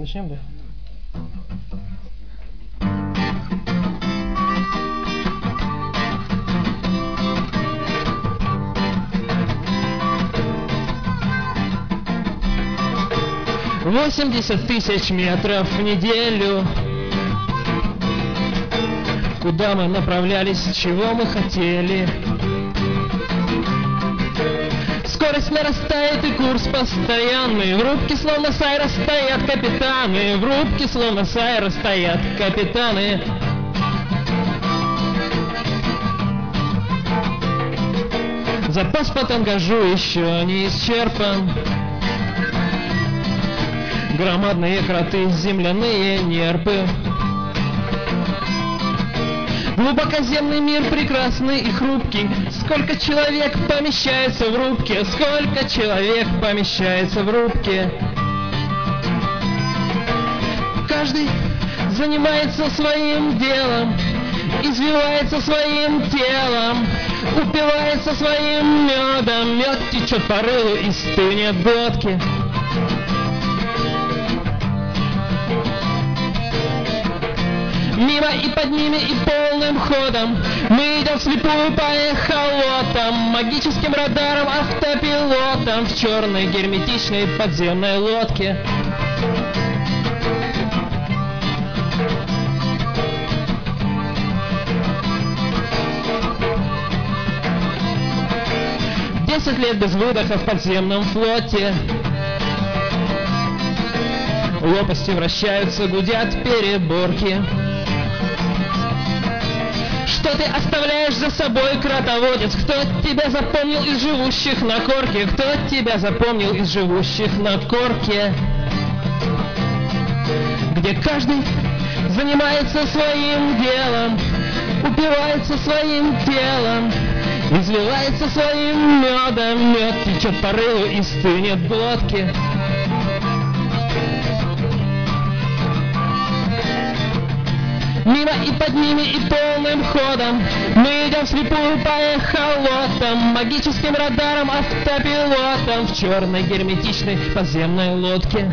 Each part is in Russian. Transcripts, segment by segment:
Начнем, да? «80 тысяч метров в неделю. Куда мы направлялись, чего мы хотели? Скорость нарастает и курс постоянный. В рубке словно Сайра стоят капитаны. В рубке словно Сайра стоят капитаны. Запас по тангажу еще не исчерпан. Громадные кроты, земляные нерпы. Глубокоземный мир прекрасный и хрупкий. Сколько человек помещается в рубке? Сколько человек помещается в рубке? Каждый занимается своим делом, извивается своим телом, упивается своим медом. Мед течет по рылу и стынет в глотке. Мимо и под ними и полным ходом мы идем вслепую по эхолотам, магическим радаром, автопилотом в черной герметичной подземной лодке. Десять лет без выдоха в подземном флоте. Лопасти вращаются, гудят переборки. Что ты оставляешь за собой, кротоводец? Кто тебя запомнил из живущих на корке? Кто тебя запомнил из живущих на корке? Где каждый занимается своим делом, упивается своим телом, изливается своим медом. Мед течет по рылу и стынет в глотке. Мимо и под ними и полным ходом мы идем вслепую по эхолотам, магическим радаром, автопилотом в черной герметичной подземной лодке.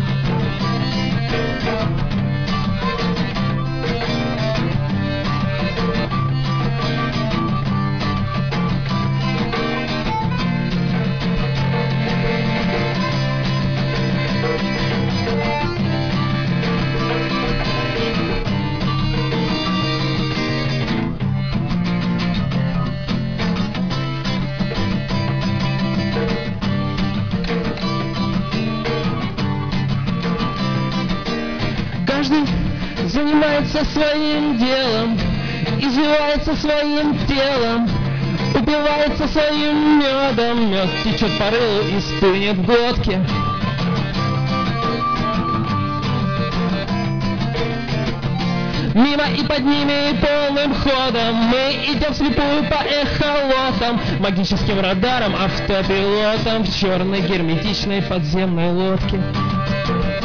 Каждый занимается своим делом, извивается своим телом, упивается своим медом. Мед течет по рылу и стынет в глотке. Мимо и под ними и полным ходом мы идем вслепую по эхолотам, магическим радаром, автопилотом в черной герметичной подземной лодке.